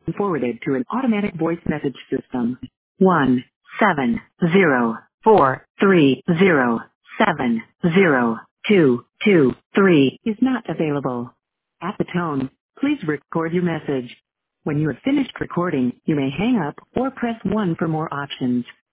forwarded to an automatic voice message system. 17043070223 is not available. At the tone, please record your message. When you have finished recording, you may hang up or press 1 for more options.